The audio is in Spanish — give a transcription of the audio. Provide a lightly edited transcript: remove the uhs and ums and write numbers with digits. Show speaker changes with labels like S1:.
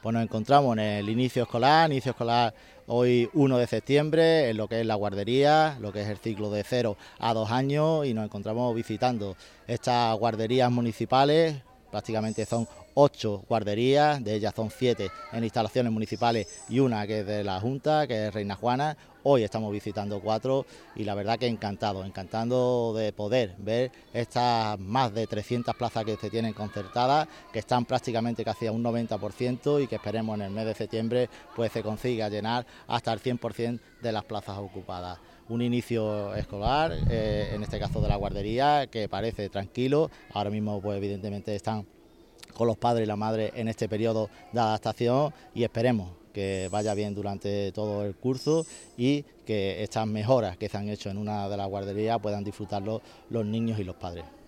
S1: Pues nos encontramos en el inicio escolar hoy 1 de septiembre, en lo que es la guardería, lo que es el ciclo de 0 a 2 años, y nos encontramos visitando estas guarderías municipales. Prácticamente son 8 guarderías, de ellas son 7 en instalaciones municipales y una que es de la Junta, que es Reina Juana. Hoy estamos visitando 4 y la verdad que encantado de poder ver estas más de 300 plazas que se tienen concertadas, que están prácticamente casi a un 90%, y que esperemos en el mes de septiembre pues se consiga llenar hasta el 100% de las plazas ocupadas. Un inicio escolar, en este caso de la guardería, que parece tranquilo. Ahora mismo pues evidentemente están con los padres y la madre en este periodo de adaptación, y esperemos que vaya bien durante todo el curso y que estas mejoras que se han hecho en una de las guarderías puedan disfrutarlo los niños y los padres.